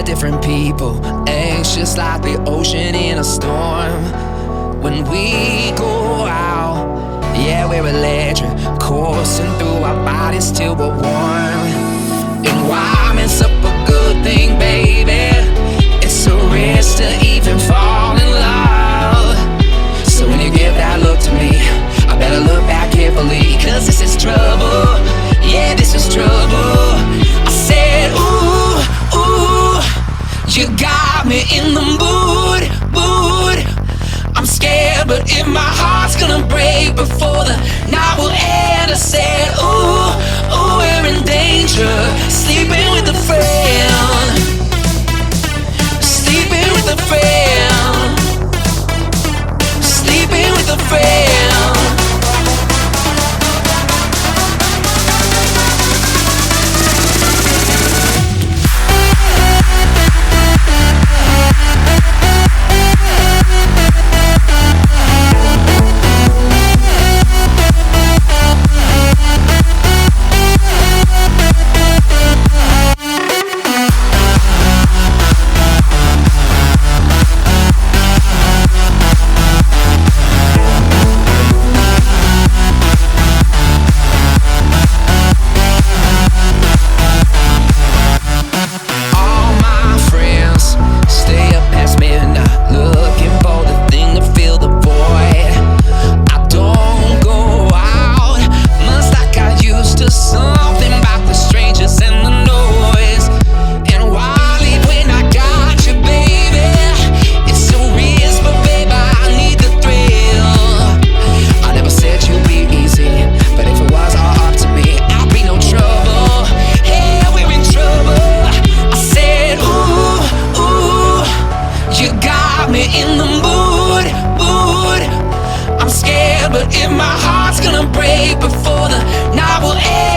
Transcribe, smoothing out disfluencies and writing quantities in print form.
different people, anxious like the ocean in a storm. When we go out, yeah, we're electric, coursing through our bodies till we're warm. Environment's up a good thing, baby. It's a risk to even fall in love. So when you give that look to me, I better look back carefully, cause this is trouble. Yeah, this is trouble. I said, ooh, ooh, you got me in the mood. I'm scared, but if my heart's gonna break before the night will end, I said, ooh, ooh, we're in danger. Sleeping with a friend. Sleeping with a friend. Sleeping with a friend. In the mood. I'm scared, but if my heart's gonna break before the night will end.